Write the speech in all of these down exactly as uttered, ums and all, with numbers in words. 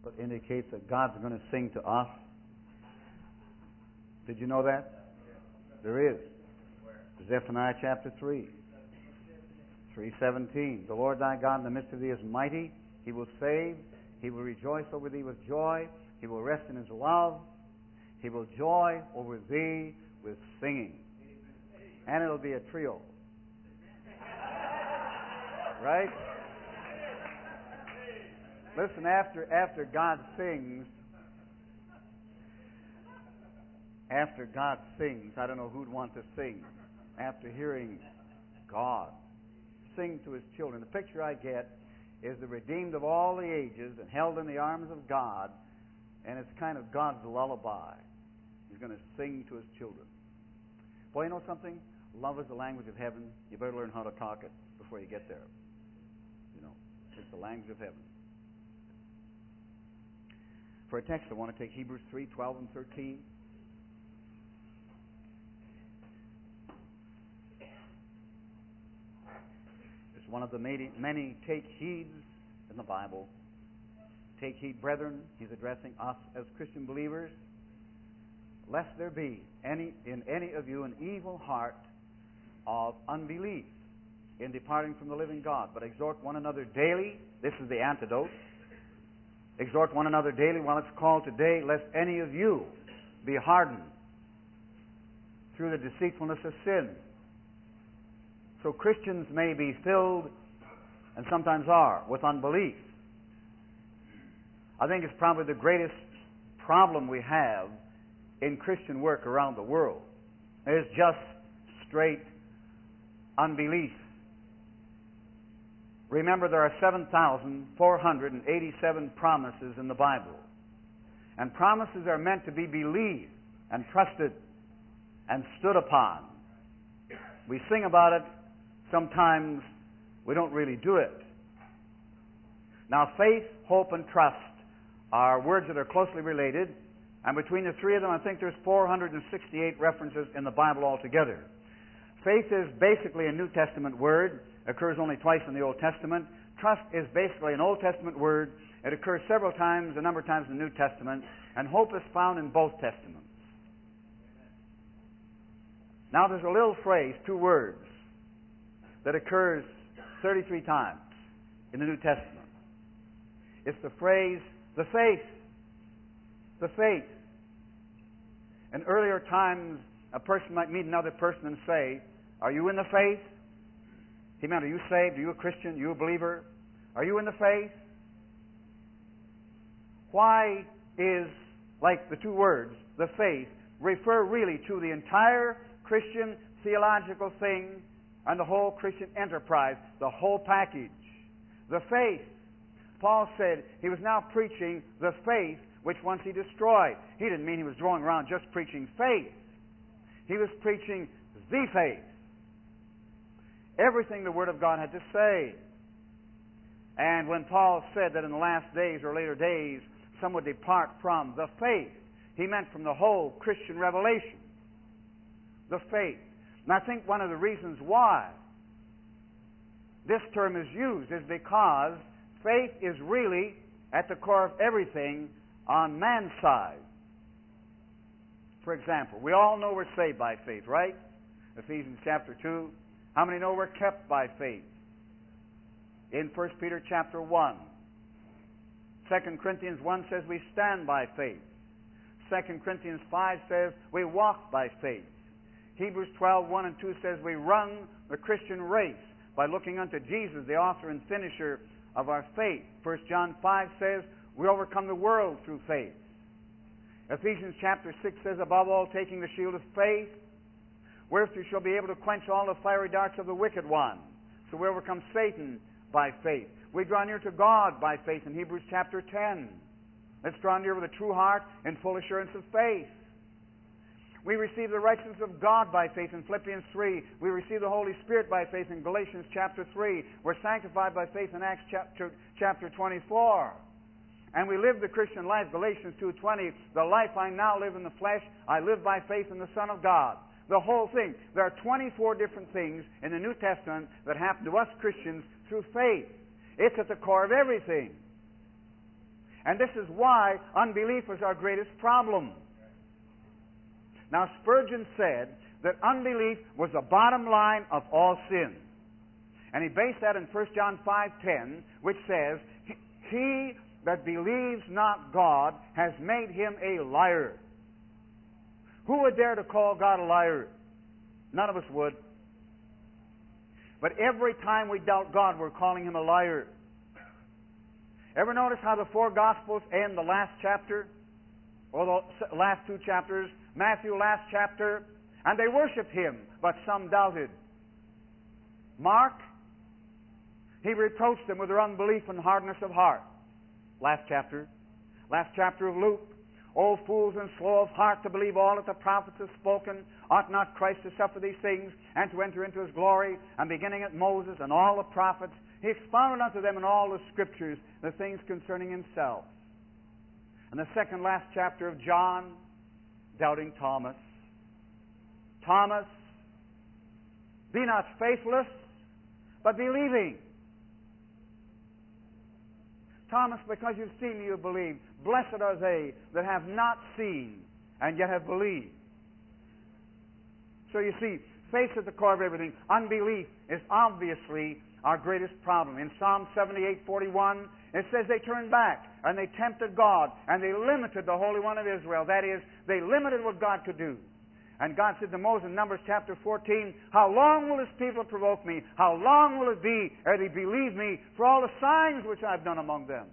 That indicates that God's going to sing to us. Did you know that? There is. Zephaniah chapter three. three seventeen. The Lord thy God in the midst of thee is mighty. He will save. He will rejoice over thee with joy. He will rest in his love. He will joy over thee with singing. And it'll be a trio. Right? Listen, after after God sings, after God sings, I don't know who'd want to sing after hearing God sing to his children. The picture I get is the redeemed of all the ages and held in the arms of God, and it's kind of God's lullaby. He's going to sing to his children. Boy, you know something? Love is the language of heaven. You better learn how to talk it before you get there. You know, it's the language of heaven. For a text, I want to take Hebrews three, twelve and thirteen. It's one of the many, many take heeds in the Bible. Take heed, brethren. He's addressing us as Christian believers. Lest there be any in any of you an evil heart of unbelief in departing from the living God, but exhort one another daily. This is the antidote. Exhort one another daily while it's called today, lest any of you be hardened through the deceitfulness of sin. So Christians may be filled, and sometimes are, with unbelief. I think it's probably the greatest problem we have in Christian work around the world. It's just straight unbelief. Remember, there are seven thousand four hundred eighty-seven promises in the Bible. And promises are meant to be believed and trusted and stood upon. We sing about it. Sometimes we don't really do it. Now, faith, hope, and trust are words that are closely related. And between the three of them, I think there's four hundred sixty-eight references in the Bible altogether. Faith is basically a New Testament word. Occurs only twice in the Old Testament. Trust is basically an Old Testament word. It occurs several times, a number of times in the New Testament. And hope is found in both Testaments. Now there's a little phrase, two words, that occurs thirty-three times in the New Testament. It's the phrase, the faith. The faith. In earlier times, a person might meet another person and say, "Are you in the faith?" He meant, "Are you saved? Are you a Christian? Are you a believer? Are you in the faith?" Why is, like the two words, the faith, refer really to the entire Christian theological thing and the whole Christian enterprise, the whole package? The faith. Paul said he was now preaching the faith which once he destroyed. He didn't mean he was going around just preaching faith. He was preaching the faith. Everything the Word of God had to say. And when Paul said that in the last days or later days some would depart from the faith, he meant from the whole Christian revelation. The faith. And I think one of the reasons why this term is used is because faith is really at the core of everything on man's side. For example, we all know we're saved by faith, right? Ephesians chapter two. How many know we're kept by faith? In First Peter chapter one. Second Corinthians one says we stand by faith. Second Corinthians five says we walk by faith. Hebrews twelve, one and two says we run the Christian race by looking unto Jesus, the author and finisher of our faith. First John five says we overcome the world through faith. Ephesians chapter six says, above all, taking the shield of faith, wherewith you shall be able to quench all the fiery darts of the wicked one. So we overcome Satan by faith. We draw near to God by faith in Hebrews chapter ten. Let's draw near with a true heart in full assurance of faith. We receive the righteousness of God by faith in Philippians three. We receive the Holy Spirit by faith in Galatians chapter three. We're sanctified by faith in Acts chapter, chapter twenty-four. And we live the Christian life, Galatians two twenty. The life I now live in the flesh, I live by faith in the Son of God. The whole thing. There are twenty-four different things in the New Testament that happen to us Christians through faith. It's at the core of everything. And this is why unbelief is our greatest problem. Now, Spurgeon said that unbelief was the bottom line of all sin. And he based that in First John five ten, which says, He that believes not God has made him a liar. Who would dare to call God a liar? None of us would. But every time we doubt God, we're calling him a liar. Ever notice how the four Gospels end the last chapter? Or the last two chapters? Matthew, last chapter. And they worshiped him, but some doubted. Mark, he reproached them with their unbelief and hardness of heart. Last chapter. Last chapter of Luke. O fools and slow of heart to believe all that the prophets have spoken. Ought not Christ to suffer these things and to enter into his glory? And beginning at Moses and all the prophets, he expounded unto them in all the Scriptures the things concerning himself. And the second last chapter of John, doubting Thomas. Thomas, be not faithless, but believing. Thomas, because you've seen me, you believe. Blessed are they that have not seen and yet have believed. So you see, faith is at the core of everything. Unbelief is obviously our greatest problem. In Psalm seventy-eight forty-one, it says they turned back and they tempted God and they limited the Holy One of Israel. That is, they limited what God could do. And God said to Moses in Numbers chapter fourteen, How long will this people provoke me? How long will it be ere they believe me for all the signs which I've done among them?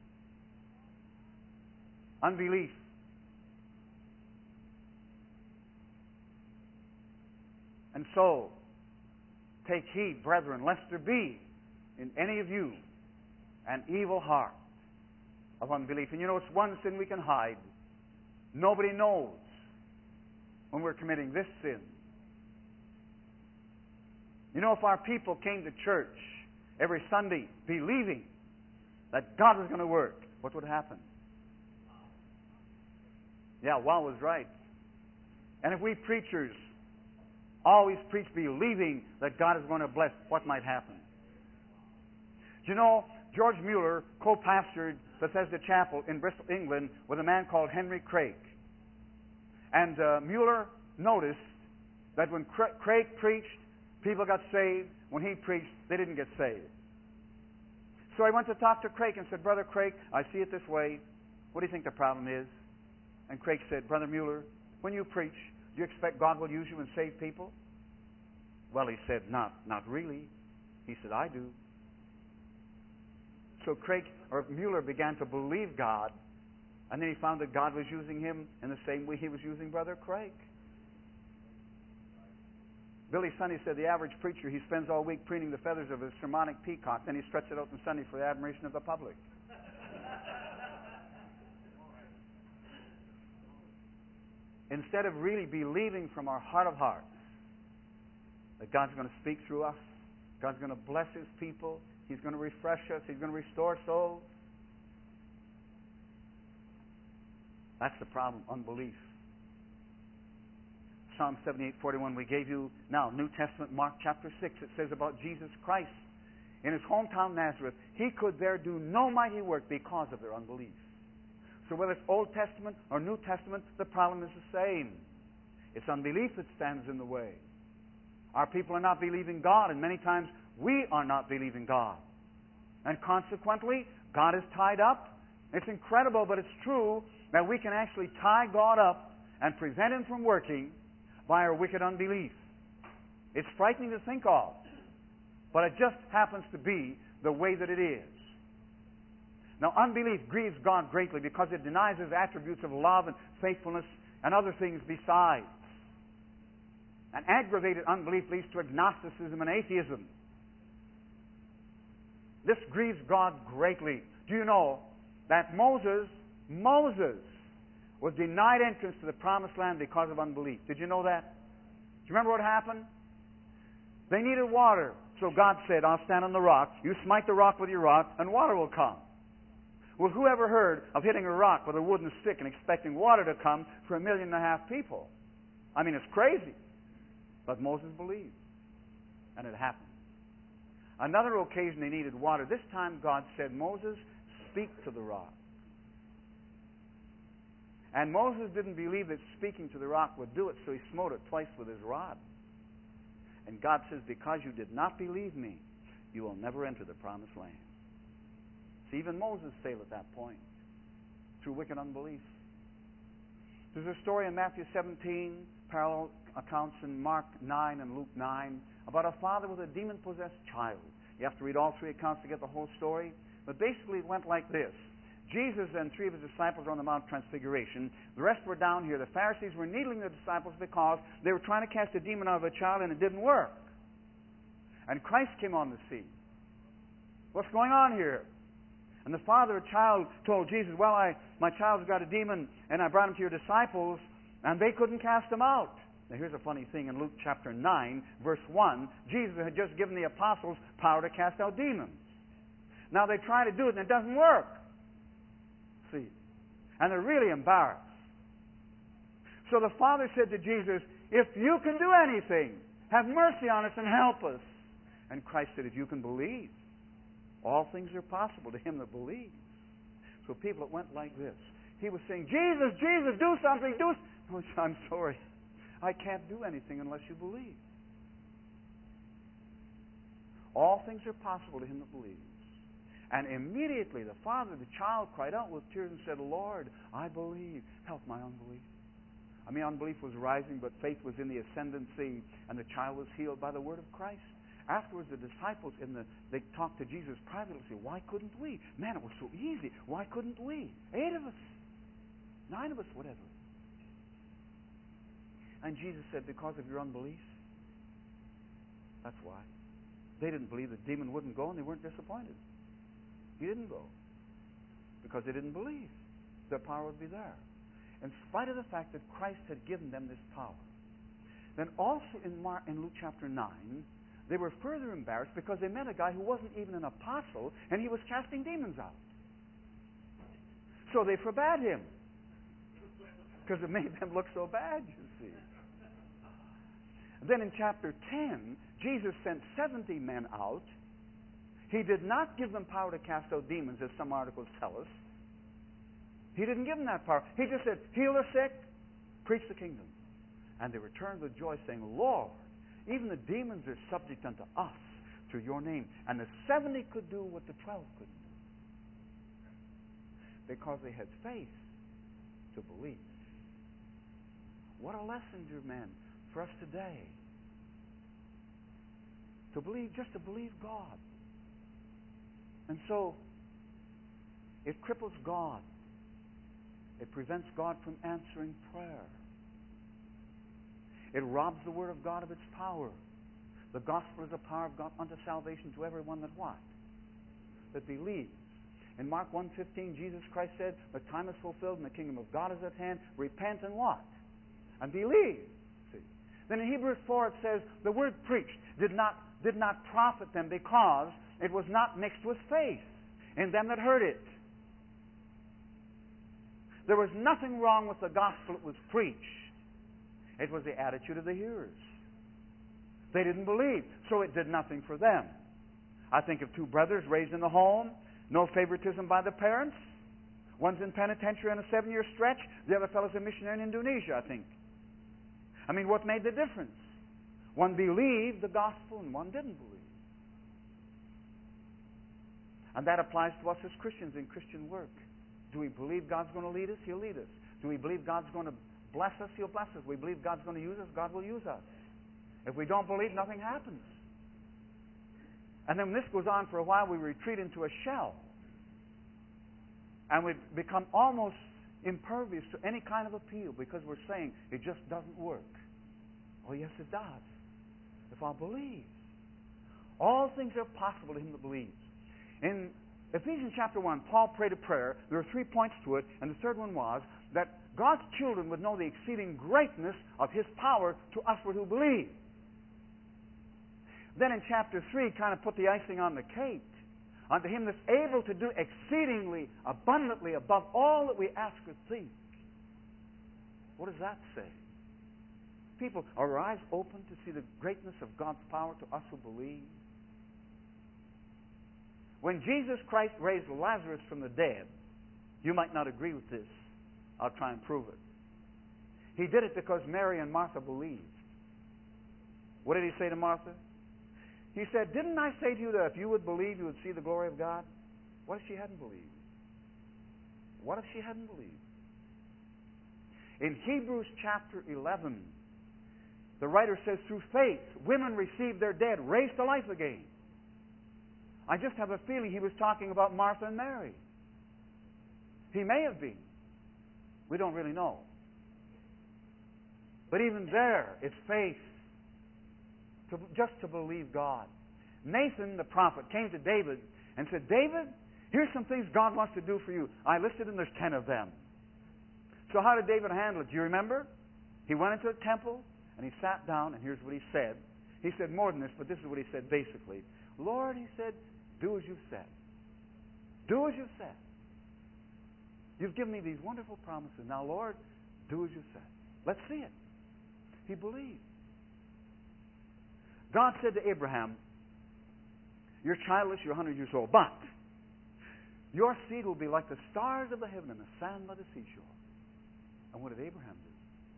Unbelief. And so, take heed, brethren, lest there be in any of you an evil heart of unbelief. And you know, it's one sin we can hide. Nobody knows when we're committing this sin. You know, if our people came to church every Sunday believing that God was going to work, what would happen? Yeah, Wal was right. And if we preachers always preach believing that God is going to bless, what might happen? Do you know, George Mueller co-pastored Bethesda Chapel in Bristol, England, with a man called Henry Craik. And uh, Mueller noticed that when Cra- Craik preached, people got saved. When he preached, they didn't get saved. So I went to talk to Craik and said, Brother Craik, I see it this way. What do you think the problem is? And Craik said, Brother Mueller, when you preach, do you expect God will use you and save people? Well, he said, not, not really. He said, I do. So Craik, or Mueller began to believe God, and then he found that God was using him in the same way he was using Brother Craik. Billy Sunday said the average preacher, he spends all week preening the feathers of his sermonic peacock, then he stretches it out on Sunday for the admiration of the public. Instead of really believing from our heart of hearts that God's going to speak through us, God's going to bless His people, He's going to refresh us, He's going to restore souls. That's the problem, unbelief. Psalm seventy-eight forty-one, we gave you now, New Testament, Mark chapter six, it says about Jesus Christ. In His hometown Nazareth, He could there do no mighty work because of their unbelief. So whether it's Old Testament or New Testament, the problem is the same. It's unbelief that stands in the way. Our people are not believing God, and many times we are not believing God. And consequently, God is tied up. It's incredible, but it's true that we can actually tie God up and prevent Him from working by our wicked unbelief. It's frightening to think of, but it just happens to be the way that it is. Now, unbelief grieves God greatly because it denies His attributes of love and faithfulness and other things besides. And aggravated unbelief leads to agnosticism and atheism. This grieves God greatly. Do you know that Moses, Moses was denied entrance to the promised land because of unbelief? Did you know that? Do you remember what happened? They needed water. So God said, I'll stand on the rock. You smite the rock with your rod, and water will come. Well, who ever heard of hitting a rock with a wooden stick and expecting water to come for a million and a half people? I mean, it's crazy. But Moses believed, and it happened. Another occasion they needed water. This time God said, Moses, speak to the rock. And Moses didn't believe that speaking to the rock would do it, so he smote it twice with his rod. And God says, because you did not believe me, you will never enter the promised land. See, even Moses failed at that point through wicked unbelief. There's a story in Matthew seventeen, parallel accounts in Mark nine and Luke nine, about a father with a demon-possessed child. You have to read all three accounts to get the whole story. But basically it went like this. Jesus and three of his disciples were on the Mount Transfiguration. The rest were down here. The Pharisees were needling the disciples because they were trying to cast a demon out of a child and it didn't work. And Christ came on the scene. What's going on here? And the father of the child told Jesus, well, I, my child's got a demon, and I brought him to your disciples, and they couldn't cast him out. Now here's a funny thing. In Luke chapter nine, verse one, Jesus had just given the apostles power to cast out demons. Now they try to do it, and it doesn't work. See? And they're really embarrassed. So the father said to Jesus, if you can do anything, have mercy on us and help us. And Christ said, if you can believe, all things are possible to him that believes. So people, it went like this. He was saying, Jesus, Jesus, do something, do something. Oh, I'm sorry. I can't do anything unless you believe. All things are possible to him that believes. And immediately the father of the child cried out with tears and said, Lord, I believe. Help my unbelief. I mean, unbelief was rising, but faith was in the ascendancy, and the child was healed by the word of Christ. Afterwards, the disciples, in the, they talked to Jesus privately, say, why couldn't we? Man, it was so easy. Why couldn't we? Eight of us. Nine of us, whatever. And Jesus said, because of your unbelief. That's why. They didn't believe the demon wouldn't go, and they weren't disappointed. He didn't go. Because they didn't believe their power would be there. In spite of the fact that Christ had given them this power. Then also in, Mark, in Luke chapter nine, they were further embarrassed because they met a guy who wasn't even an apostle, and he was casting demons out. So they forbade him. Because it made them look so bad, you see. Then in chapter ten, Jesus sent seventy men out. He did not give them power to cast out demons, as some articles tell us. He didn't give them that power. He just said, heal the sick, preach the kingdom. And they returned with joy, saying, Lord, even the demons are subject unto us through your name. And the seventy could do what the twelve couldn't do. Because they had faith to believe. What a lesson, dear men, for us today. To believe, just to believe God. And so, it cripples God. It prevents God from answering prayer. It robs the Word of God of its power. The gospel is the power of God unto salvation to everyone that what? That believes. In Mark one fifteen, Jesus Christ said, the time is fulfilled and the kingdom of God is at hand. Repent and what? And believe. See? Then in Hebrews four it says, the word preached did not, did not profit them because it was not mixed with faith in them that heard it. There was nothing wrong with the gospel that was preached. It was the attitude of the hearers. They didn't believe, so it did nothing for them. I think of two brothers raised in the home, no favoritism by the parents. One's in penitentiary on a seven-year stretch. The other fellow's a missionary in Indonesia, I think. I mean, what made the difference? One believed the gospel and one didn't believe. And that applies to us as Christians in Christian work. Do we believe God's going to lead us? He'll lead us. Do we believe God's going to bless us? He'll bless us. We believe God's going to use us? God will use us. If we don't believe, nothing happens. And then when this goes on for a while, we retreat into a shell. And we become almost impervious to any kind of appeal because we're saying it just doesn't work. Oh, yes, it does. If I believe. All things are possible to him that believes. In Ephesians chapter one, Paul prayed a prayer. There were three points to it, and the third one was that God's children would know the exceeding greatness of his power to usward who believe. Then in chapter three, kind of put the icing on the cake. Unto him that's able to do exceedingly abundantly above all that we ask or think. What does that say? People, are our eyes open to see the greatness of God's power to us who believe? When Jesus Christ raised Lazarus from the dead, you might not agree with this, I'll try and prove it. He did it because Mary and Martha believed. What did he say to Martha? He said, didn't I say to you that if you would believe, you would see the glory of God? What if she hadn't believed? What if she hadn't believed? In Hebrews chapter eleven, the writer says, through faith, women received their dead, raised to life again. I just have a feeling he was talking about Martha and Mary. He may have been. We don't really know. But even there, it's faith. To, just to believe God. Nathan, the prophet, came to David and said, David, here's some things God wants to do for you. I listed them, there's ten of them. So how did David handle it? Do you remember? He went into a temple and he sat down, and here's what he said. He said more than this, but this is what he said basically. Lord, he said, do as you've said. Do as you've said. You've given me these wonderful promises. Now, Lord, do as you said. Let's see it. He believed. God said to Abraham, you're childless, you're one hundred years old, but your seed will be like the stars of the heaven and the sand by the seashore. And what did Abraham do?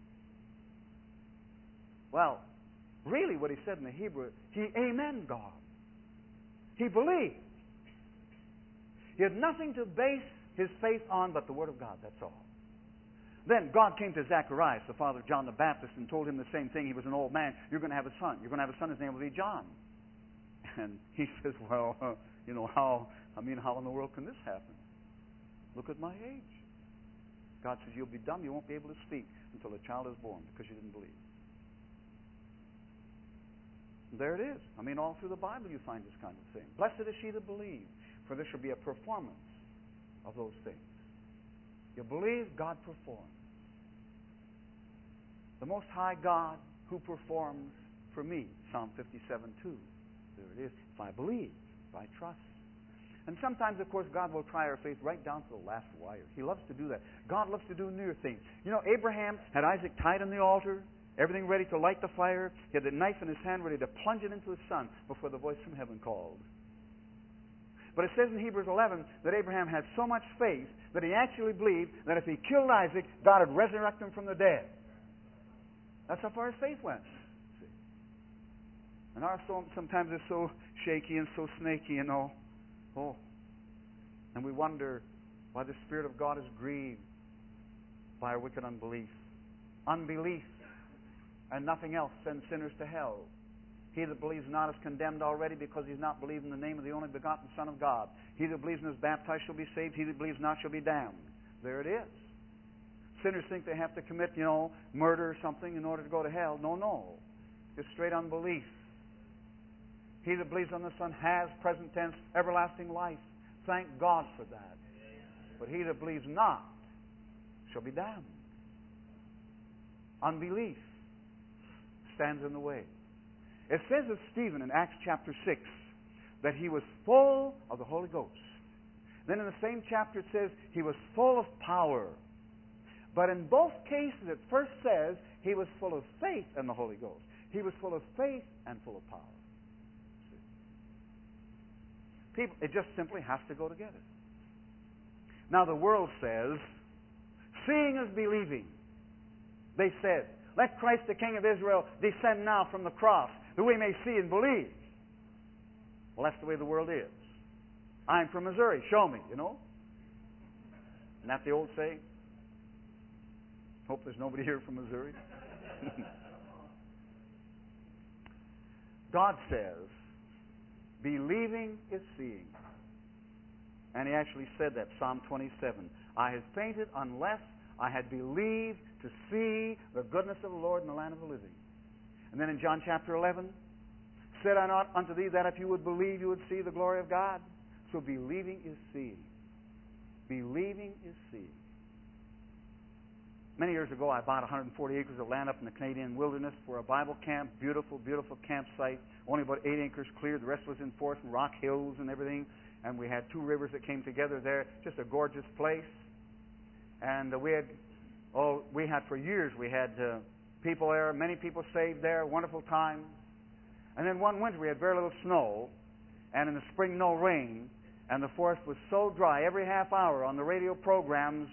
Well, really what he said in the Hebrew, he amen God. He believed. He had nothing to base his faith on but the Word of God, that's all. Then God came to Zacharias, the father of John the Baptist, and told him the same thing. He was an old man. You're going to have a son. You're going to have a son. His name will be John. And he says, well, uh, you know, how, I mean, how in the world can this happen? Look at my age. God says, you'll be dumb. You won't be able to speak until a child is born because you didn't believe. There it is. I mean, all through the Bible you find this kind of thing. Blessed is she that believes, for there shall be a performance of those things. You believe, God performs. The Most High God who performs for me. Psalm fifty-seven two. There it is. If I believe, if I trust. And sometimes, of course, God will try our faith right down to the last wire. He loves to do that. God loves to do near things. You know, Abraham had Isaac tied on the altar, everything ready to light the fire. He had the knife in his hand ready to plunge it into his son before the voice from heaven called. But it says in Hebrews eleven that Abraham had so much faith that he actually believed that if he killed Isaac, God would resurrect him from the dead. That's how far his faith went. See? And our soul sometimes is so shaky and so snaky, you know. Oh. And we wonder why the Spirit of God is grieved by our wicked unbelief. Unbelief and nothing else sends sinners to hell. He that believes not is condemned already because he's not believed in the name of the only begotten Son of God. He that believes and is baptized shall be saved. He that believes not shall be damned. There it is. Sinners think they have to commit, you know, murder or something in order to go to hell. No, no. It's straight unbelief. He that believes on the Son has, present tense, everlasting life. Thank God for that. But he that believes not shall be damned. Unbelief stands in the way. It says of Stephen in Acts chapter six that he was full of the Holy Ghost. Then in the same chapter it says he was full of power. But in both cases it first says he was full of faith and the Holy Ghost. He was full of faith and full of power. People, it just simply has to go together. Now the world says, seeing is believing. They said, let Christ the King of Israel descend now from the cross, that we may see and believe. Well, that's the way the world is. I'm from Missouri. Show me, you know. Isn't that the old saying? Hope there's nobody here from Missouri. God says, believing is seeing. And he actually said that, Psalm twenty-seven. I had fainted unless I had believed to see the goodness of the Lord in the land of the living. And then in John chapter eleven, said I not unto thee that if you would believe, you would see the glory of God? So believing is seeing. Believing is seeing. Many years ago, I bought one hundred forty acres of land up in the Canadian wilderness for a Bible camp. Beautiful, beautiful campsite. Only about eight acres cleared. The rest was in forest and rock hills and everything. And we had two rivers that came together there. Just a gorgeous place. And uh, we had, oh, we had for years, we had uh, people there, many people saved there, wonderful time. And then one winter we had very little snow, and in the spring no rain, and the forest was so dry. Every half hour on the radio programs,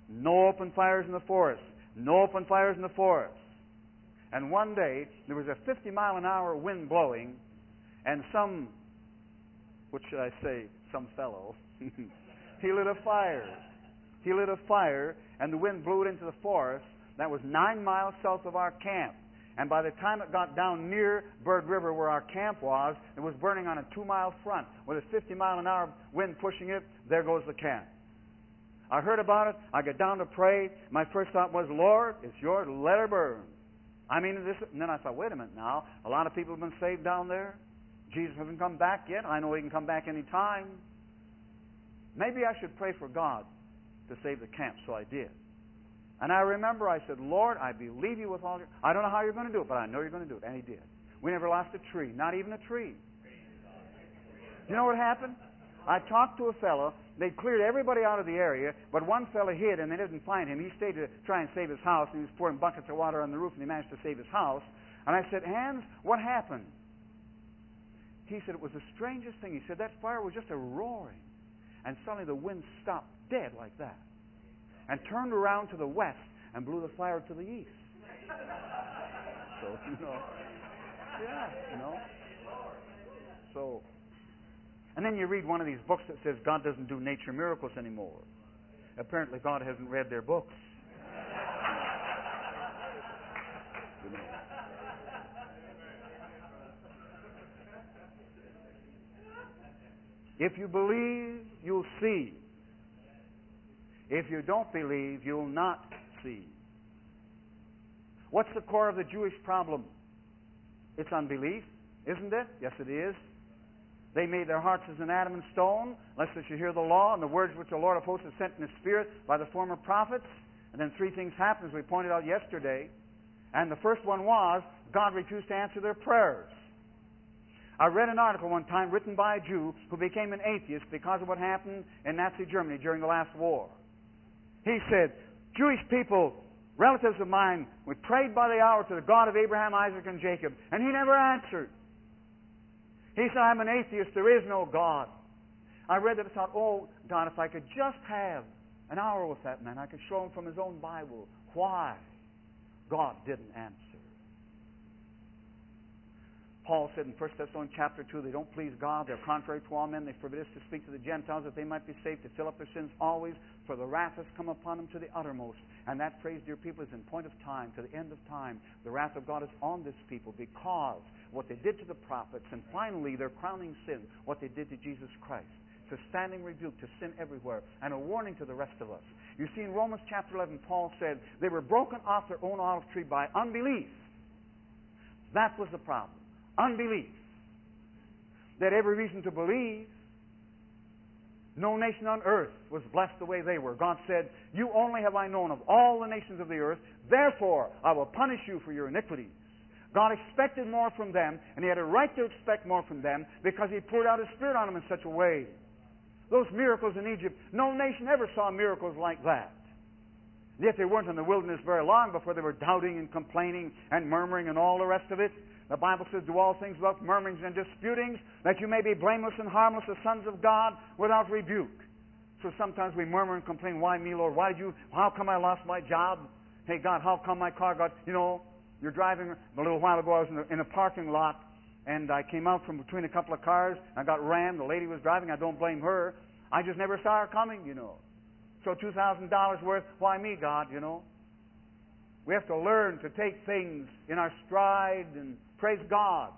No open fires in the forest. No open fires in the forest. And one day, there was a fifty mile an hour wind blowing, and some, what should I say, some fellow, he lit a fire. He lit a fire, and the wind blew it into the forest. That was nine miles south of our camp. And by the time it got down near Bird River, where our camp was, it was burning on a two-mile front. With a fifty mile an hour wind pushing it, there goes the camp. I heard about it. I got down to pray. My first thought was, Lord, it's yours. Let her burn. I mean, this. And then I thought, wait a minute now. A lot of people have been saved down there. Jesus hasn't come back yet. I know he can come back any time. Maybe I should pray for God to save the camp. So I did. And I remember I said, Lord, I believe you with all your... I don't know how you're going to do it, but I know you're going to do it. And he did. We never lost a tree. Not even a tree. You know what happened? I talked to a fellow. They cleared everybody out of the area, but one fellow hid, and they didn't find him. He stayed to try and save his house, and he was pouring buckets of water on the roof, and he managed to save his house. And I said, Hans, what happened? He said, it was the strangest thing. He said, that fire was just a roaring. And suddenly the wind stopped dead like that, and turned around to the west and blew the fire to the east. So, you know, yeah, you know. So, and then you read one of these books that says God doesn't do nature miracles anymore. Apparently God hasn't read their books. You know. If you believe, you'll see. If you don't believe, you'll not see. What's the core of the Jewish problem? It's unbelief, isn't it? Yes, it is. They made their hearts as an adamant stone, lest they should hear the law and the words which the Lord of hosts has sent in His Spirit by the former prophets. And then three things happened, as we pointed out yesterday. And the first one was, God refused to answer their prayers. I read an article one time written by a Jew who became an atheist because of what happened in Nazi Germany during the last war. He said, Jewish people, relatives of mine, we prayed by the hour to the God of Abraham, Isaac, and Jacob, and He never answered. He said, I'm an atheist. There is no God. I read that and thought, oh, God, if I could just have an hour with that man, I could show him from his own Bible why God didn't answer. Paul said in First Thessalonians chapter two, they don't please God. They're contrary to all men. They forbid us to speak to the Gentiles that they might be saved, to fill up their sins always, for the wrath has come upon them to the uttermost. And that phrase, dear people, is in point of time, to the end of time. The wrath of God is on this people because what they did to the prophets, and finally their crowning sin, what they did to Jesus Christ. It's a standing rebuke to sin everywhere, and a warning to the rest of us. You see, in Romans chapter eleven, Paul said they were broken off their own olive tree by unbelief. That was the problem. Unbelief. They had every reason to believe. No nation on earth was blessed the way they were. God said, you only have I known of all the nations of the earth, therefore I will punish you for your iniquities. God expected more from them, and He had a right to expect more from them because He poured out His Spirit on them in such a way. Those miracles in Egypt, no nation ever saw miracles like that. Yet they weren't in the wilderness very long before they were doubting and complaining and murmuring and all the rest of it. The Bible says, do all things without murmurings and disputings, that you may be blameless and harmless as sons of God without rebuke. So sometimes we murmur and complain, why me, Lord? Why did you, how come I lost my job? Hey, God, how come my car got, you know, you're driving, a little while ago I was in a, in a parking lot, and I came out from between a couple of cars, I got rammed, the lady was driving, I don't blame her. I just never saw her coming, you know. So two thousand dollars worth, why me, God, you know? We have to learn to take things in our stride and praise God.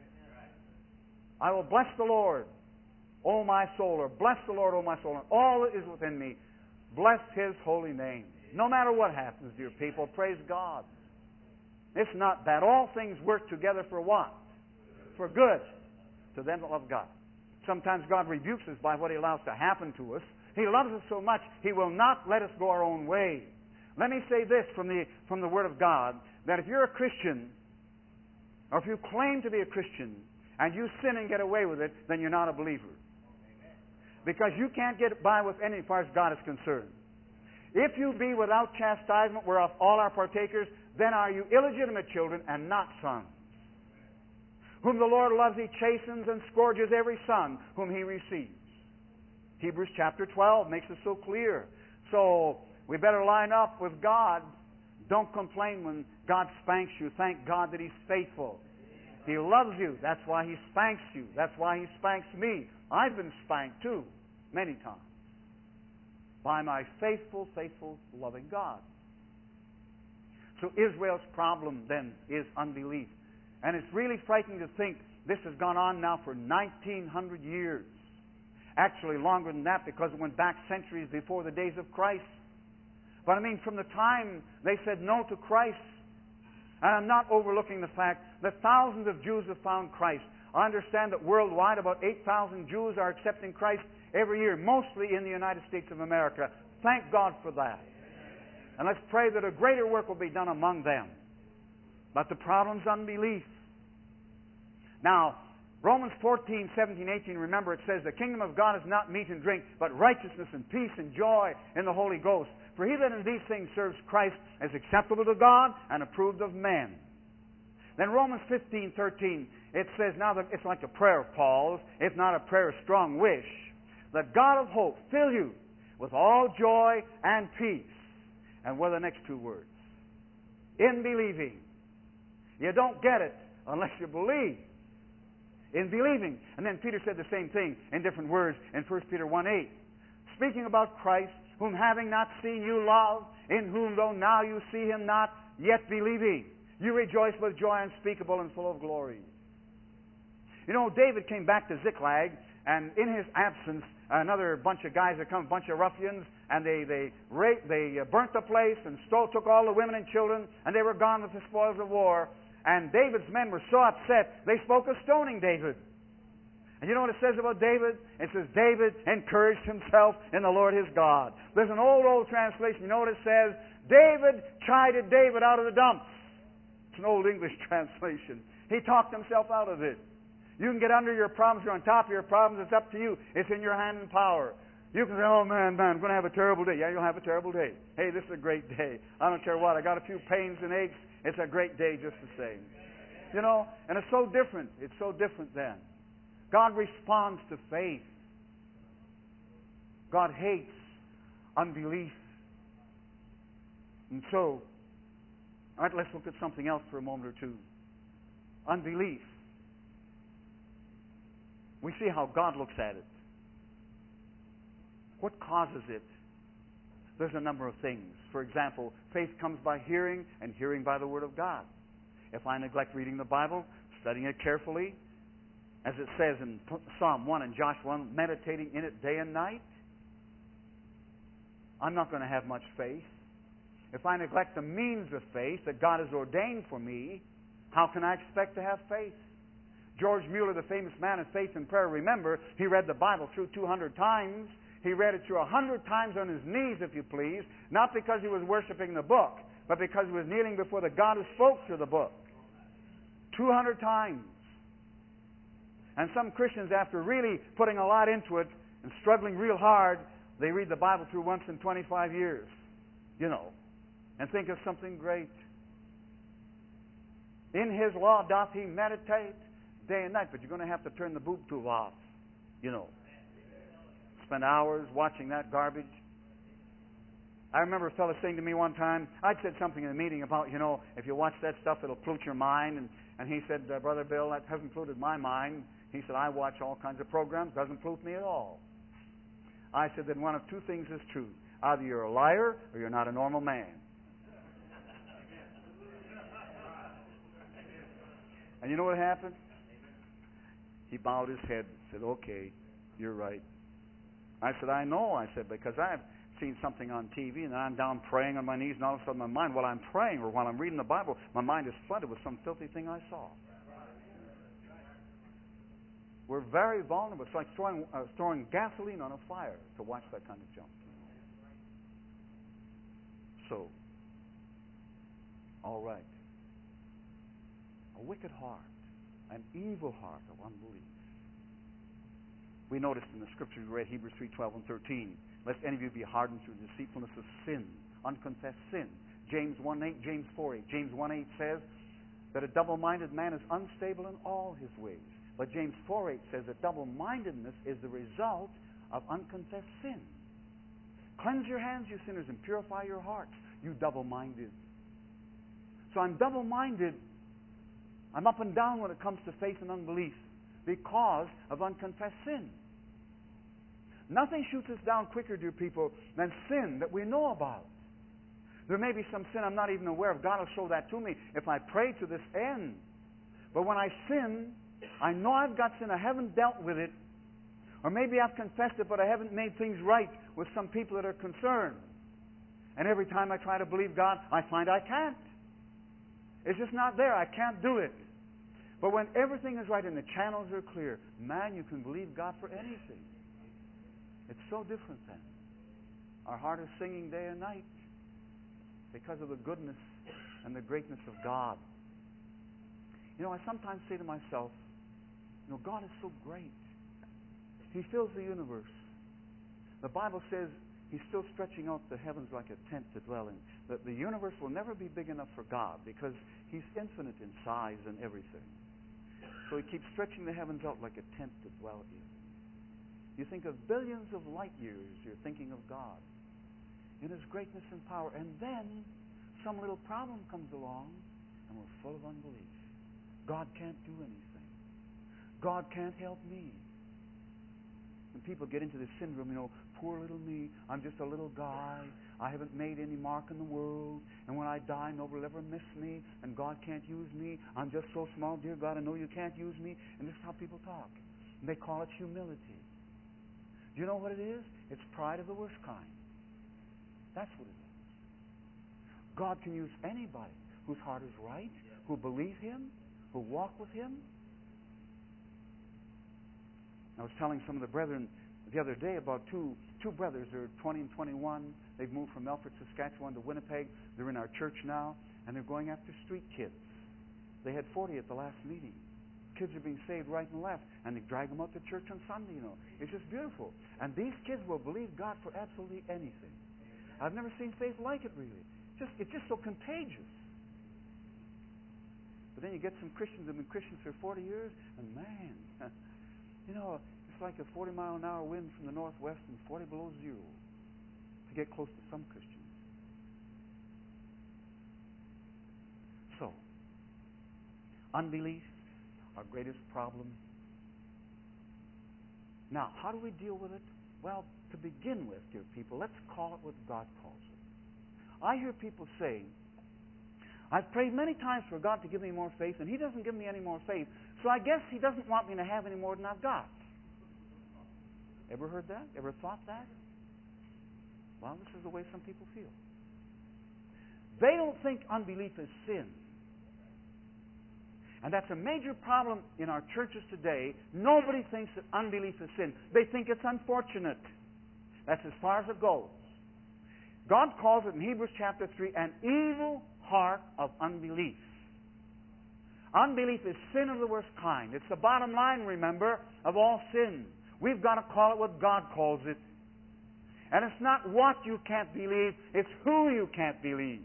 I will bless the Lord, O my soul, or bless the Lord, O my soul, and all that is within me. Bless His holy name. No matter what happens, dear people, praise God. It's not that. All things work together for what? For good to them that love God. Sometimes God rebukes us by what He allows to happen to us. He loves us so much, He will not let us go our own way. Let me say this from the, from the Word of God, that if you're a Christian, or if you claim to be a Christian, and you sin and get away with it, then you're not a believer. Because you can't get by with any as far as God is concerned. If you be without chastisement, whereof all are partakers, then are you illegitimate children and not sons. Whom the Lord loves, He chastens and scourges every son whom He receives. Hebrews chapter twelve makes it so clear. So, We better line up with God. Don't complain when God spanks you. Thank God that He's faithful. He loves you. That's why He spanks you. That's why He spanks me. I've been spanked too, many times, by my faithful, faithful, loving God. So Israel's problem then is unbelief. And it's really frightening to think this has gone on now for nineteen hundred years. Actually longer than that, because it went back centuries before the days of Christ. But I mean, from the time they said no to Christ, and I'm not overlooking the fact that thousands of Jews have found Christ. I understand that worldwide about eight thousand Jews are accepting Christ every year, mostly in the United States of America. Thank God for that. And let's pray that a greater work will be done among them. But the problem's unbelief. Now, Romans fourteen, seventeen, eighteen, remember it says, the kingdom of God is not meat and drink, but righteousness and peace and joy in the Holy Ghost. For he that in these things serves Christ is acceptable to God and approved of men. Then Romans fifteen, thirteen, it says, now that it's like a prayer of Paul's, if not a prayer, a strong wish, that God of hope fill you with all joy and peace. And what are the next two words? In believing. You don't get it unless you believe. In believing. And then Peter said the same thing in different words in First Peter one eight. Speaking about Christ, whom having not seen you love, in whom though now you see Him not, yet believing, you rejoice with joy unspeakable and full of glory. You know, David came back to Ziklag, and in his absence, another bunch of guys had come, a bunch of ruffians, and they they raped, they burnt the place and stole, took all the women and children, and they were gone with the spoils of war. And David's men were so upset, they spoke of stoning David. And you know what it says about David? It says, David encouraged himself in the Lord his God. There's an old, old translation. You know what it says? David chided David out of the dumps. It's an old English translation. He talked himself out of it. You can get under your problems. You're on top of your problems. It's up to you. It's in your hand and power. You can say, oh, man, man, I'm going to have a terrible day. Yeah, you'll have a terrible day. Hey, this is a great day. I don't care what. I got a few pains and aches. It's a great day just the same. You know, and it's so different. It's so different then. God responds to faith. God hates unbelief. And so, all right, let's look at something else for a moment or two. Unbelief. We see how God looks at it. What causes it? There's a number of things. For example, faith comes by hearing, and hearing by the Word of God. If I neglect reading the Bible, studying it carefully, as it says in Psalm one and Joshua one, meditating in it day and night, I'm not going to have much faith. If I neglect the means of faith that God has ordained for me, how can I expect to have faith? George Mueller, the famous man of faith and prayer, remember, he read the Bible through two hundred times. He read it through one hundred times on his knees, if you please, not because he was worshiping the book, but because he was kneeling before the God who spoke through the book. two hundred times. And some Christians, after really putting a lot into it and struggling real hard, they read the Bible through once in twenty-five years, you know, and think of something great. In His law doth he meditate day and night, but you're going to have to turn the boob tube off, you know. Spend hours watching that garbage. I remember a fellow saying to me one time, I'd said something in a meeting about, you know, if you watch that stuff, it'll pollute your mind. And, and he said, uh, Brother Bill, that hasn't polluted my mind. He said, I watch all kinds of programs. Doesn't pollute me at all. I said, then one of two things is true. Either you're a liar or you're not a normal man. And you know what happened? He bowed his head and said, okay, you're right. I said, I know. I said, because I've seen something on T V, and I'm down praying on my knees, and all of a sudden my mind, while I'm praying or while I'm reading the Bible, my mind is flooded with some filthy thing I saw. We're very vulnerable. It's like throwing, uh, throwing gasoline on a fire to watch that kind of junk. So, all right. A wicked heart, an evil heart of unbelief. We noticed in the scripture we read, Hebrews three, twelve and thirteen, lest any of you be hardened through the deceitfulness of sin, unconfessed sin. James one eight, James four eight. James one eight says that a double-minded man is unstable in all his ways. But James four eight says that double-mindedness is the result of unconfessed sin. Cleanse your hands, you sinners, and purify your hearts, you double-minded. So I'm double-minded. I'm up and down when it comes to faith and unbelief because of unconfessed sin. Nothing shoots us down quicker, dear people, than sin that we know about. There may be some sin I'm not even aware of. God will show that to me if I pray to this end. But when I sin, I know I've got sin. I haven't dealt with it. Or maybe I've confessed it, but I haven't made things right with some people that are concerned. And every time I try to believe God, I find I can't. It's just not there. I can't do it. But when everything is right and the channels are clear, man, you can believe God for anything. It's so different then. Our heart is singing day and night because of the goodness and the greatness of God. You know, I sometimes say to myself, you know, God is so great. He fills the universe. The Bible says He's still stretching out the heavens like a tent to dwell in. That the universe will never be big enough for God because He's infinite in size and everything. So He keeps stretching the heavens out like a tent to dwell in. You think of billions of light years, you're thinking of God in His greatness and power. And then some little problem comes along and we're full of unbelief. God can't do anything. God can't help me. When people get into this syndrome, you know, poor little me, I'm just a little guy, I haven't made any mark in the world, and when I die, nobody will ever miss me, and God can't use me, I'm just so small, dear God, I know you can't use me, and this is how people talk. And they call it humility. Do you know what it is? It's pride of the worst kind. That's what it is. God can use anybody whose heart is right, who believe Him, who walk with Him. I was telling some of the brethren the other day about two two brothers. They're twenty and twenty-one. They've moved from Melfort, Saskatchewan to Winnipeg. They're in our church now, and they're going after street kids. They had forty at the last meeting. Kids are being saved right and left, and they drag them out to church on Sunday, you know. It's just beautiful. And these kids will believe God for absolutely anything. I've never seen faith like it, really. Just It's just so contagious. But then you get some Christians that have been Christians for forty years, and man, you know, it's like a forty mile an hour wind from the northwest and forty below zero to get close to some Christians. So, unbelief, our greatest problem. Now, how do we deal with it? Well, to begin with, dear people, let's call it what God calls it. I hear people say, I've prayed many times for God to give me more faith, and He doesn't give me any more faith, so I guess He doesn't want me to have any more than I've got. Ever heard that? Ever thought that? Well, this is the way some people feel. They don't think unbelief is sin. And that's a major problem in our churches today. Nobody thinks that unbelief is sin. They think it's unfortunate. That's as far as it goes. God calls it in Hebrews chapter three an evil heart of unbelief. Unbelief is sin of the worst kind. It's the bottom line, remember, of all sin. We've got to call it what God calls it. And it's not what you can't believe, it's who you can't believe.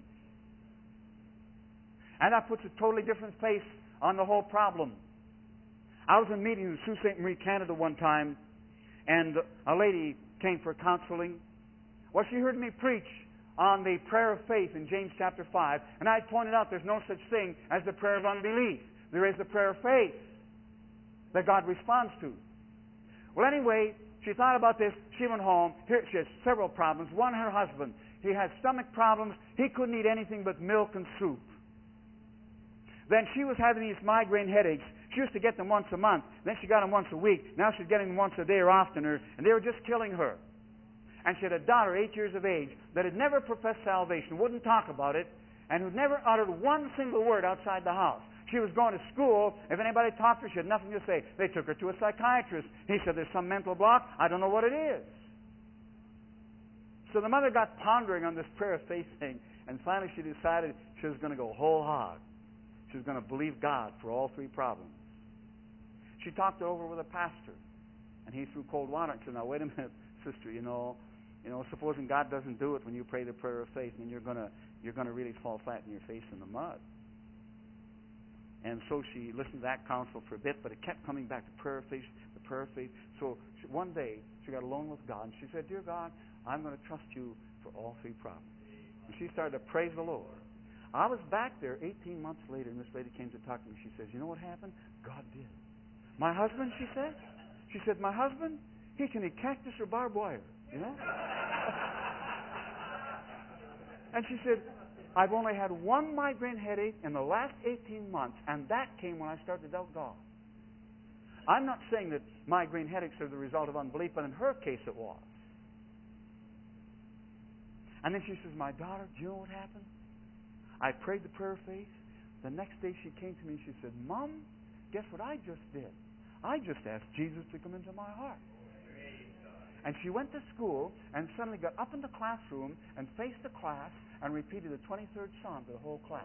And that puts a totally different face on the whole problem. I was in a meeting in Sault Ste. Marie, Canada one time, and a lady came for counseling. Well, she heard me preach on the prayer of faith in James chapter five, and I pointed out there's no such thing as the prayer of unbelief. There is the prayer of faith that God responds to. Well, anyway, she thought about this. She went home. Here, she has several problems. One, her husband. He had stomach problems. He couldn't eat anything but milk and soup. Then she was having these migraine headaches. She used to get them once a month. Then she got them once a week. Now she's getting them once a day or oftener, and they were just killing her. And she had a daughter, eight years of age, that had never professed salvation, wouldn't talk about it, and who'd never uttered one single word outside the house. She was going to school. If anybody talked to her, she had nothing to say. They took her to a psychiatrist. He said, there's some mental block. I don't know what it is. So the mother got pondering on this prayer of faith thing, and finally she decided she was going to go whole hog. She was going to believe God for all three problems. She talked it over with a pastor, and he threw cold water and said, now wait a minute, sister, you know, you know, supposing God doesn't do it when you pray the prayer of faith, then you're going to you're going to really fall flat in your face in the mud. And so she listened to that counsel for a bit, but it kept coming back to prayer of faith, the prayer of faith. So she, one day She got alone with God, and she said, "Dear God, I'm going to trust you for all three problems." And she started to praise the Lord. I was back there eighteen months later, and this lady came to talk to me. She says, "You know what happened? God did. My husband," she said, she said, "my husband, he can eat cactus or barbed wire, you know?" And she said, "I've only had one migraine headache in the last eighteen months, and that came when I started to doubt God." I'm not saying that migraine headaches are the result of unbelief, but in her case it was. And then she says, "My daughter, do you know what happened? I prayed the prayer of faith. The next day she came to me and she said, 'Mom, guess what I just did? I just asked Jesus to come into my heart.'" And she went to school and suddenly got up in the classroom and faced the class and repeated the twenty-third Psalm to the whole class.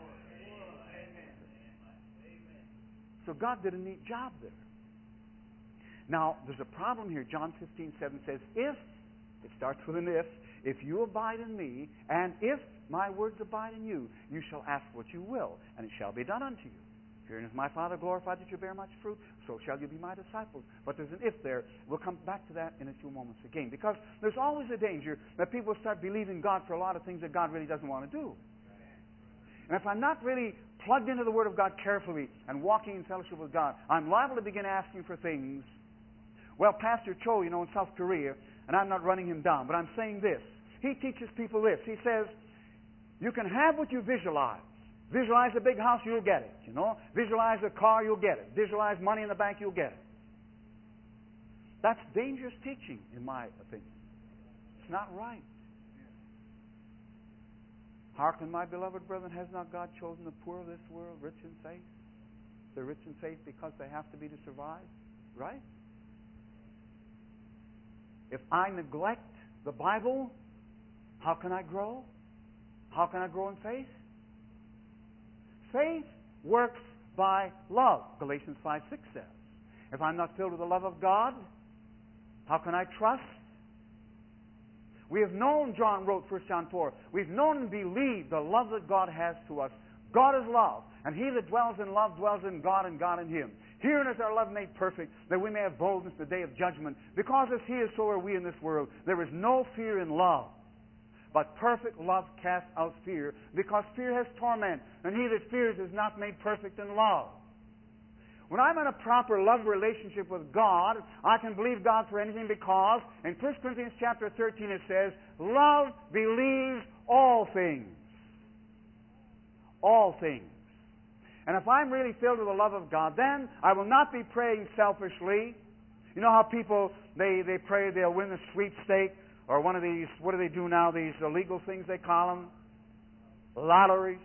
So God did a neat job there. Now, there's a problem here. John fifteen seven says, "If," it starts with an if, "if you abide in me, and if my words abide in you, you shall ask what you will, and it shall be done unto you. Herein is my Father glorified, that you bear much fruit, so shall you be my disciples." But there's an if there. We'll come back to that in a few moments again. Because there's always a danger that people start believing God for a lot of things that God really doesn't want to do. And if I'm not really plugged into the Word of God carefully and walking in fellowship with God, I'm liable to begin asking for things. Well, Pastor Cho, you know, in South Korea, and I'm not running him down, but I'm saying this. He teaches people this. He says, you can have what you visualize. Visualize a big house, you'll get it. You know, visualize a car, you'll get it. Visualize money in the bank, you'll get it. That's dangerous teaching, in my opinion. It's not right. Hearken, my beloved brethren, has not God chosen the poor of this world rich in faith? They're rich in faith because they have to be to survive, right? If I neglect the Bible, how can I grow? How can I grow in faith? Faith works by love, Galatians five six says. If I'm not filled with the love of God, how can I trust? We have known, John wrote, First John four, we've known and believed the love that God has to us. God is love, and he that dwells in love dwells in God, and God in him. Herein is our love made perfect, that we may have boldness in the day of judgment. Because as he is, so are we in this world. There is no fear in love, but perfect love casts out fear, because fear has torment, and he that fears is not made perfect in love. When I'm in a proper love relationship with God, I can believe God for anything, because in First Corinthians chapter thirteen it says, love believes all things. All things. And if I'm really filled with the love of God, then I will not be praying selfishly. You know how people, they, they pray they'll win the sweepstake, or one of these, what do they do now, these illegal things they call them? Lotteries.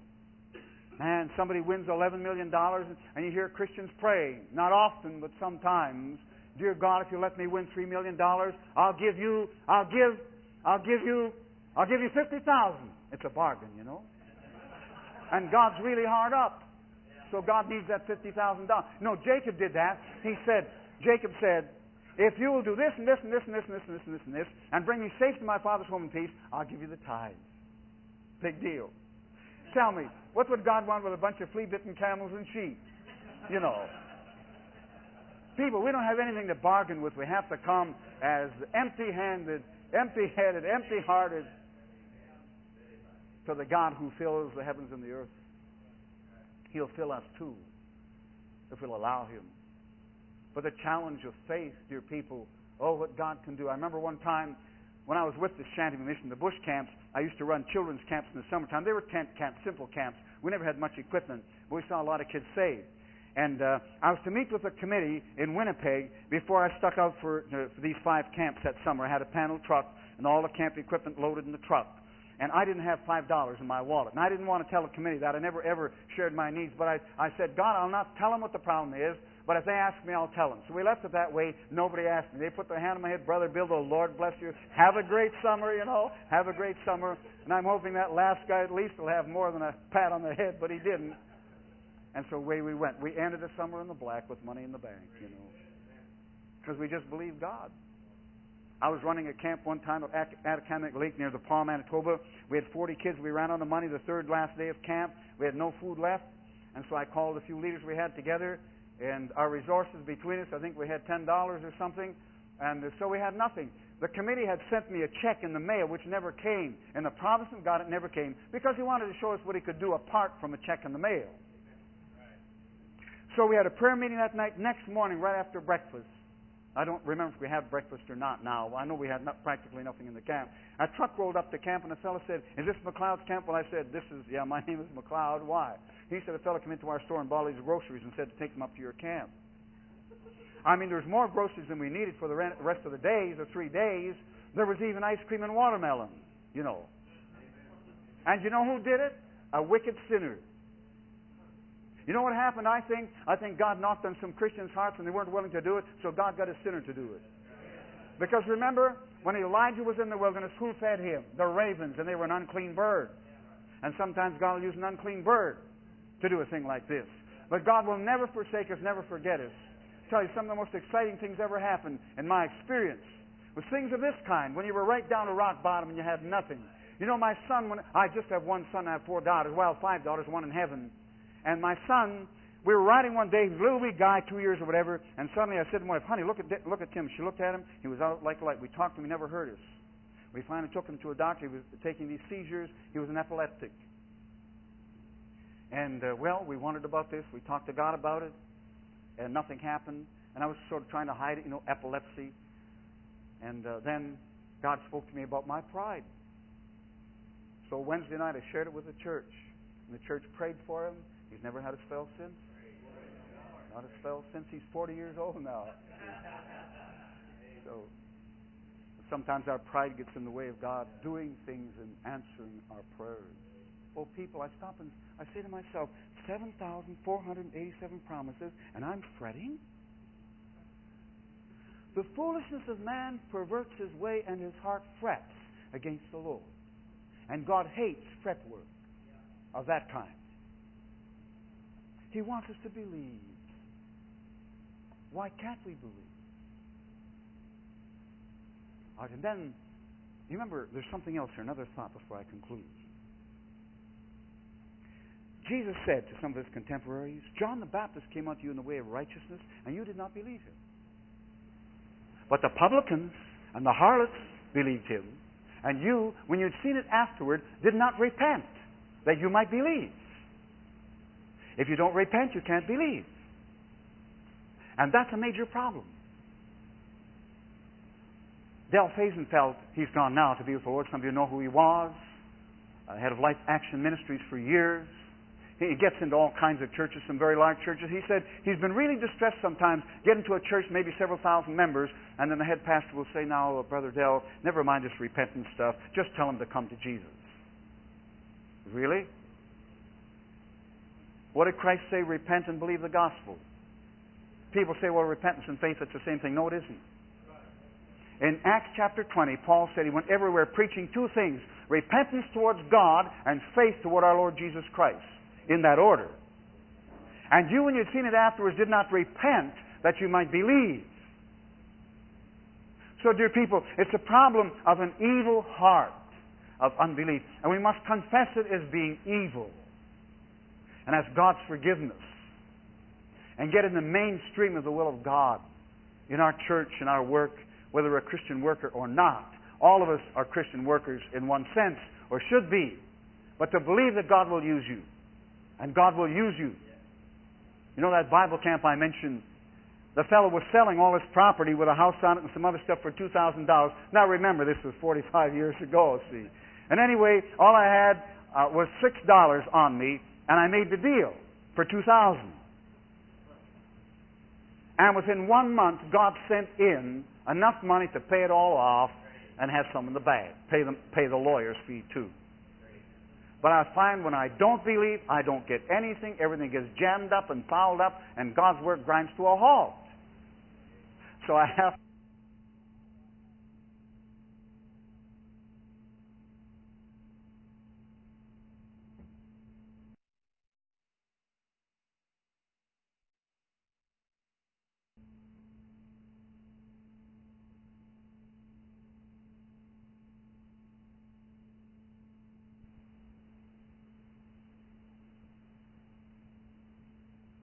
Man, somebody wins eleven million dollars, and you hear Christians pray, not often, but sometimes, "Dear God, if you let me win three million dollars, I'll give you, I'll give, I'll give you, I'll give you fifty thousand dollars. It's a bargain, you know. And God's really hard up. So God needs that fifty thousand dollars. No, Jacob did that. He said, Jacob said, if you will do this and this and this and this and this and this and this and this, and bring me safe to my father's home in peace, I'll give you the tithes. Big deal. Tell me, what would God want with a bunch of flea-bitten camels and sheep? You know. People, we don't have anything to bargain with. We have to come as empty-handed, empty-headed, empty-hearted to the God who fills the heavens and the earth. He'll fill us too, if we'll allow Him. But the challenge of faith, dear people, oh, what God can do. I remember one time when I was with the Shanty Mission, the bush camps, I used to run children's camps in the summertime. They were tent camps, simple camps. We never had much equipment, but we saw a lot of kids saved. And uh, I was to meet with a committee in Winnipeg before I stuck out for, uh, for these five camps that summer. I had a panel truck and all the camp equipment loaded in the truck. And I didn't have five dollars in my wallet. And I didn't want to tell the committee that. I never, ever shared my needs. But I, I said, God, I'll not tell them what the problem is, but if they ask me, I'll tell them. So we left it that way. Nobody asked me. They put their hand on my head, Brother Bill, the Lord bless you. Have a great summer, you know. Have a great summer. And I'm hoping that last guy at least will have more than a pat on the head, but he didn't. And so away we went. We ended the summer in the black with money in the bank, you know, because we just believed God. I was running a camp one time at Atacamac Lake near the Paw, Manitoba. We had forty kids. We ran out of money the third last day of camp. We had no food left. And so I called a few leaders we had together, and our resources between us, I think we had ten dollars or something. And uh, so we had nothing. The committee had sent me a check in the mail which never came. And the Protestant got it, never came, because he wanted to show us what he could do apart from a check in the mail. So we had a prayer meeting that night. Next morning, right after breakfast, I don't remember if we had breakfast or not now. I know we had not, practically nothing in the camp. A truck rolled up to camp, and a fellow said, "Is this McLeod's camp?" Well, I said, "This is, yeah, my name is McLeod. Why?" He said, "A fellow came into our store and bought these groceries and said to take them up to your camp." I mean, there's more groceries than we needed for the rest of the days, or three days. There was even ice cream and watermelon, you know. And you know who did it? A wicked sinner. You know what happened, I think? I think God knocked on some Christians' hearts and they weren't willing to do it, so God got a sinner to do it. Because remember, when Elijah was in the wilderness, who fed him? The ravens, and they were an unclean bird. And sometimes God will use an unclean bird to do a thing like this. But God will never forsake us, never forget us. I'll tell you, some of the most exciting things ever happened in my experience was things of this kind, when you were right down to rock bottom and you had nothing. You know, my son, when I just have one son, I have four daughters. Well, five daughters, one in heaven. And my son, we were riding one day, he was a little wee guy, two years or whatever, and suddenly I said to my wife, "Honey, look at look at Tim." She looked at him. He was out like light. We talked to him. He never hurt us. We finally took him to a doctor. He was taking these seizures. He was an epileptic. And, uh, well, we wondered about this. We talked to God about it, and nothing happened. And I was sort of trying to hide it, you know, epilepsy. And uh, then God spoke to me about my pride. So Wednesday night I shared it with the church. And the church prayed for him. He's never had a spell since. Not a spell since. He's forty years old now. So sometimes our pride gets in the way of God doing things and answering our prayers. Oh, people, I stop and I say to myself, seven thousand four hundred eighty-seven promises, and I'm fretting? The foolishness of man perverts his way, and his heart frets against the Lord. And God hates fret work of that kind. He wants us to believe. Why can't we believe? All right, and then, you remember, there's something else here, another thought before I conclude. Jesus said to some of his contemporaries, "John the Baptist came unto you in the way of righteousness, and you did not believe him. But the publicans and the harlots believed him, and you, when you'd seen it afterward, did not repent, that you might believe." If you don't repent, you can't believe. And that's a major problem. Del Fazenfeld, he's gone now to be with the Lord. Some of you know who he was. Uh, head of Life Action Ministries for years. He gets into all kinds of churches, some very large churches. He said he's been really distressed sometimes, get into a church, maybe several thousand members, and then the head pastor will say, "Now, Brother Del, never mind this repentance stuff. Just tell them to come to Jesus." Really? What did Christ say? Repent and believe the gospel. People say, well, repentance and faith, it's the same thing. No, it isn't. In Acts chapter twenty, Paul said he went everywhere preaching two things: repentance towards God and faith toward our Lord Jesus Christ, in that order. And you, when you'd seen it afterwards, did not repent that you might believe. So, dear people, it's a problem of an evil heart of unbelief. And we must confess it as being evil and ask God's forgiveness and get in the mainstream of the will of God in our church, in our work, whether we're a Christian worker or not. All of us are Christian workers in one sense, or should be. But to believe that God will use you, and God will use you. You know that Bible camp I mentioned? The fellow was selling all his property with a house on it and some other stuff for two thousand dollars. Now remember, this was forty-five years ago, see. And anyway, all I had uh, was six dollars on me, and I made the deal for two thousand dollars. And within one month, God sent in enough money to pay it all off and have some in the bag. Pay them, pay the lawyer's fee too. But I find when I don't believe, I don't get anything. Everything gets jammed up and fouled up, and God's work grinds to a halt. So I have